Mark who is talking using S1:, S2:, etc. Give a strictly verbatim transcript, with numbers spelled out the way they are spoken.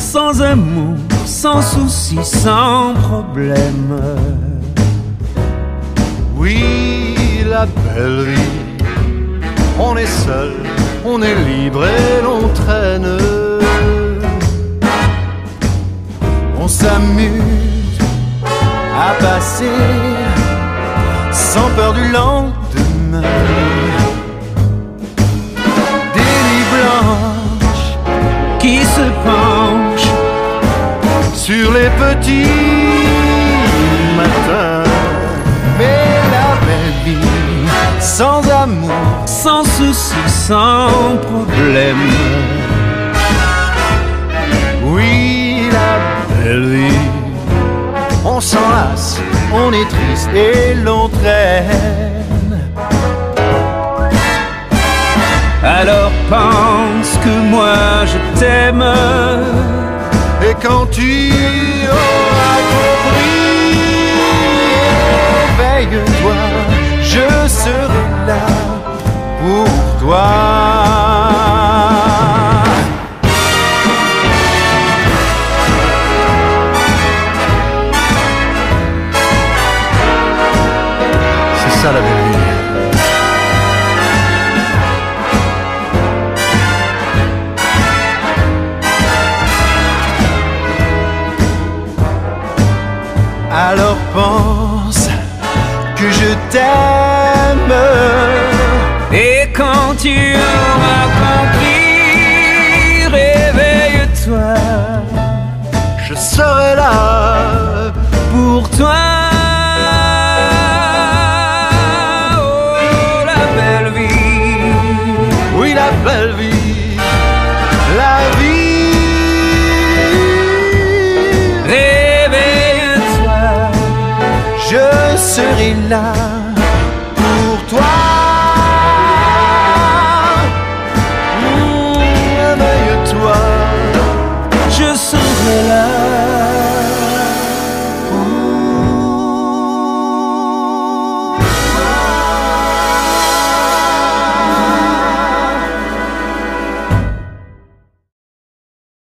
S1: sans amour, sans souci, sans problème.
S2: Oui, la belle vie, on est seul, on est libre et l'on traîne. On s'amuse à passer sans peur du lendemain. Des nuits blanches
S1: qui se penchent
S2: sur les petits matins. Mais la belle vie, sans amour,
S1: sans souci, sans problème.
S2: Oui, la belle vie, on s'enlace, on est triste et l'on traîne.
S1: Alors pense que moi je t'aime.
S2: Et quand tu auras compris, éveille-toi, je serai là pour toi. C'est ça la belle vie. Alors pense que je t'aime.
S1: Et quand tu auras compris, réveille-toi,
S2: je serai là
S1: pour toi. Oh, la belle vie.
S2: Oui, la belle vie, la vie.
S1: Réveille-toi,
S2: je serai là